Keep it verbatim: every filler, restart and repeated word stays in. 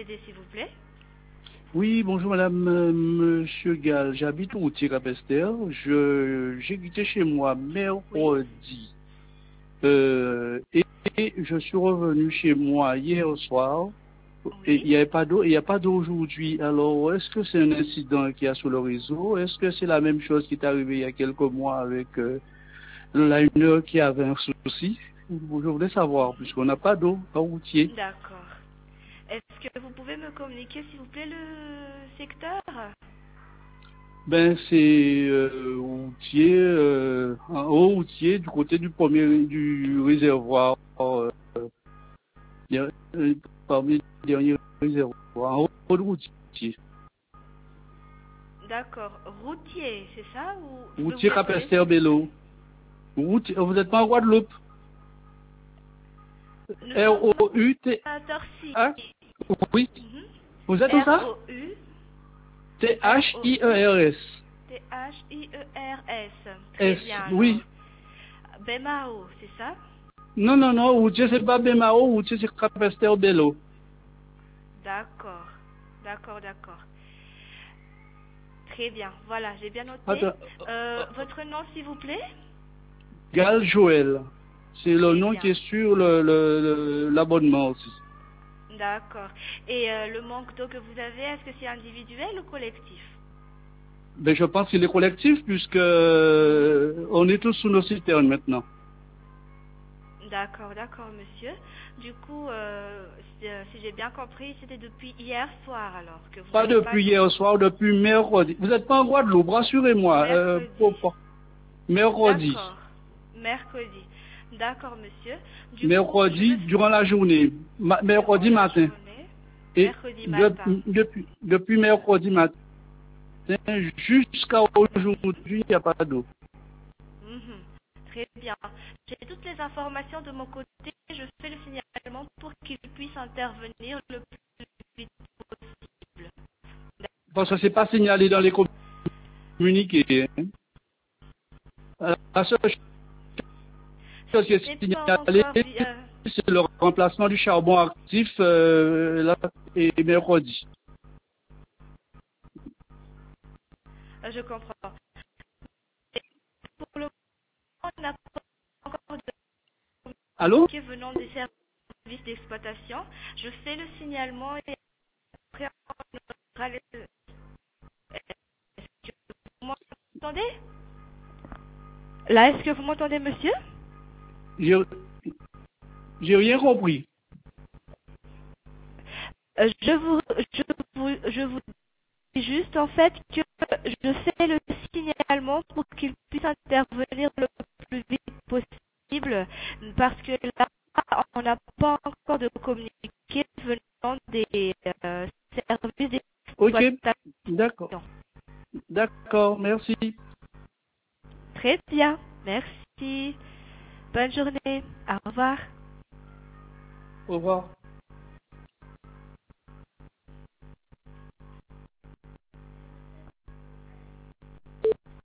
aider, s'il vous plaît? Oui, bonjour madame, euh, monsieur Gall, j'habite au Tirapester. Je, j'ai quitté chez moi Oui. mercredi. Euh, et, et je suis revenu chez moi hier soir. Et il Oui. n'y avait pas d'eau, il n'y a pas d'eau aujourd'hui. Alors, est-ce que c'est un incident qu'il y a sur le réseau? Est-ce que c'est la même chose qui est arrivée il y a quelques mois avec euh, le liner qui avait un souci? Je voulais savoir, puisqu'on n'a pas d'eau en routier. D'accord. Est-ce que vous pouvez me communiquer, s'il vous plaît, le secteur? Ben, c'est euh, routier, euh, en haut routier, du côté du premier du réservoir, euh, der- euh, parmi les derniers réservoirs, en haut de routier. D'accord. Routier, c'est ça? Ou je peux vous Routier l'appeler, s'il Capesterre vous plaît? Bello. Routier, vous n'êtes pas en Guadeloupe? Nous sommes à R O U T H? Torcy. Oui. Mhm. Vous êtes où ça? R-O-U, T H I E R-O-U, R S. T-H-I-E-R-S. Très S, bien, alors. oui. Bemao, c'est ça? Non, non, non, routier c'est pas Bemao, routier c'est Capesterre Bello. D'accord. D'accord, d'accord. Très bien. Voilà, j'ai bien noté. Attends, Euh, votre nom, s'il vous plaît? Gal Joël. C'est le Très nom qui bien. est sur le, le, le- l'abonnement aussi. D'accord. Et euh, le manque d'eau que vous avez, est-ce que c'est individuel ou collectif? Ben, je pense qu'il est collectif puisque euh, on est tous sous nos citernes maintenant. D'accord, d'accord, monsieur. Du coup, euh, si, euh, si j'ai bien compris, c'était depuis hier soir alors que vous Pas n'avez pas depuis d'eau. hier soir, depuis mercredi. Vous n'êtes pas en Guadeloupe, rassurez-moi. Euh, Mercredi. pour- pour- mercredi. D'accord. Mercredi. D'accord, monsieur. Du coup, je Mercredi vais durant la journée. Ma- durant mercredi la matin. journée, Et mercredi de- matin. depuis, depuis mercredi matin jusqu'à aujourd'hui, il n'y a pas d'eau. Mhm. Très bien. J'ai toutes les informations de mon côté. Je fais le signalement pour qu'il puisse intervenir le plus vite possible. Parce que c'est pas signalé dans les communiqués. Hein. Euh, La seule chose qui Ce est n'est pas signalée, encore bien. c'est le remplacement du charbon actif euh, là, et mercredi. Euh, Je comprends. Et pour le moment, on n'a pas encore de Allô? communiqué venant des services d'exploitation. Je fais le signalement et après on aura les... Est-ce que vous m'entendez? Là, est-ce que vous m'entendez, monsieur? J'ai j'ai rien compris. Euh, Je vous, je vous, je vous dis juste en fait que je fais le signalement pour qu'il puisse intervenir le plus vite possible parce que là, on n'a pas encore de communiqué venant des euh, services Ok, d'accord. d'exploitation. D'accord, merci. Très bien, merci. Bonne journée. Au revoir. Au revoir.